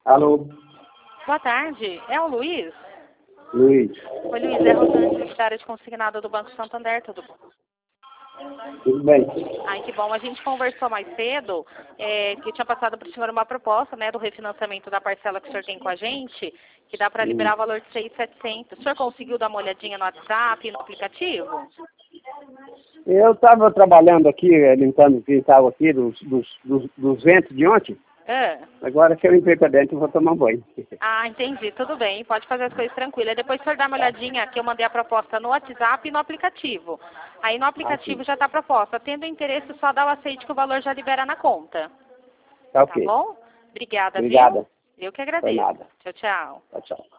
Alô, Boa tarde. É o Luiz? Luiz. Oi, Luiz. É a Rosane, secretária de consignado do Banco Santander. Tudo bom? Tudo bem? Ai, que bom. A gente conversou mais cedo, que eu tinha passado para o senhor uma proposta, né, do refinanciamento da parcela que o senhor tem com a gente, que dá para liberar o valor de 6.700. O senhor conseguiu dar uma olhadinha no WhatsApp, no aplicativo? Eu estava trabalhando aqui, limpando o quintal aqui dos ventos de ontem. É. Agora que eu entrei para dentro, eu vou tomar um banho. Ah, entendi. Tudo bem. Pode fazer as coisas tranquilas. Depois o senhor dá uma olhadinha que eu mandei a proposta no WhatsApp e no aplicativo. Aí no aplicativo já está a proposta. Tendo interesse, só dá o aceite que o valor já libera na conta. Tá Tá ok. bom? Obrigada, Obrigada. viu? Eu que Foi agradeço. nada. Tchau, tchau. Tchau, tchau.